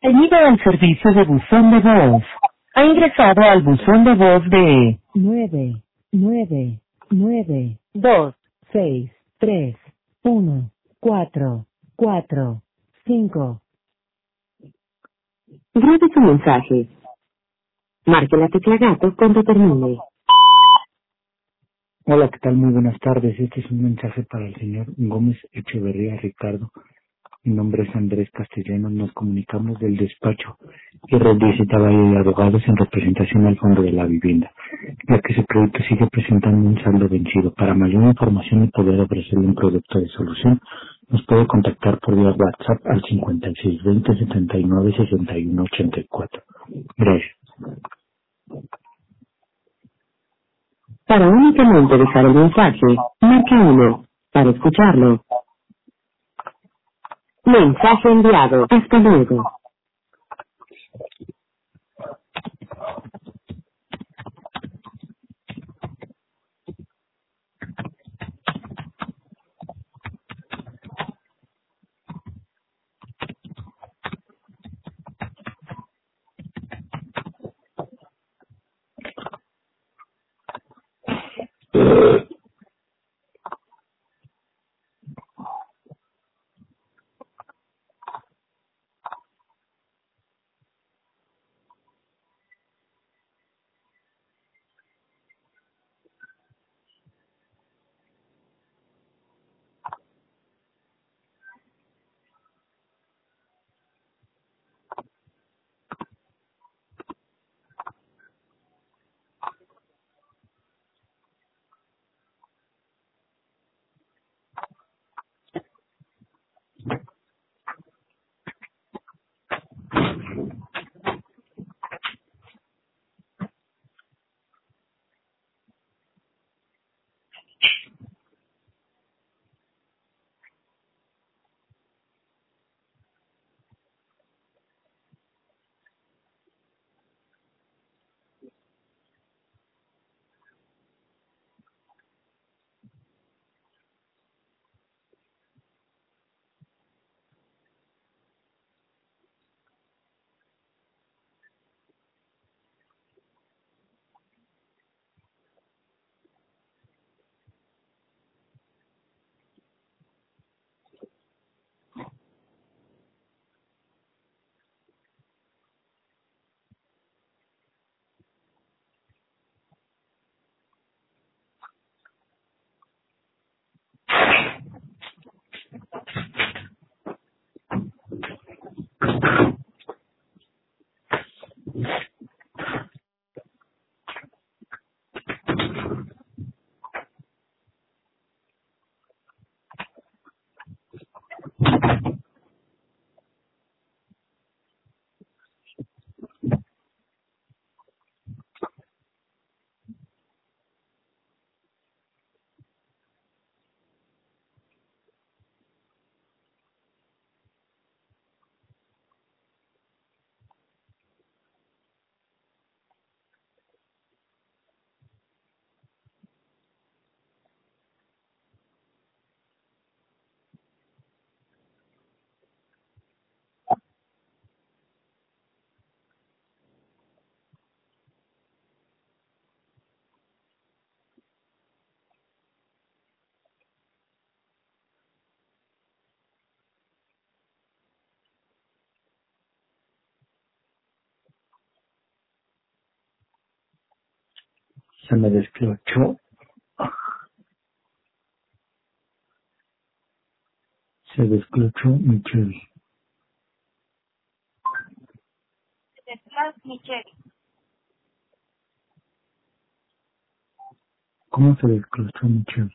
Bienvenido al servicio de buzón de voz. Ha ingresado al buzón de voz de 99926314445. Grabe su mensaje. Marque la tecla gato cuando termine. Hola, ¿qué tal? Muy buenas tardes. Este es un mensaje para el señor Gómez Echeverría Ricardo. Mi nombre es Andrés Castellano. Nos comunicamos del despacho y Red Visita Valle de Abogados en representación al Fondo de la Vivienda, ya que su producto sigue presentando un saldo vencido. Para mayor información y poder ofrecerle un producto de solución, nos puede contactar por vía WhatsApp al 5620 79 61 84. Gracias. Para únicamente dejar el mensaje, marque 1. Para escucharlo. Mensaje enviado. Hasta luego. Se me desclochó. Se desclochó mi Chevy. ¿Cómo se desclochó mi Chevy?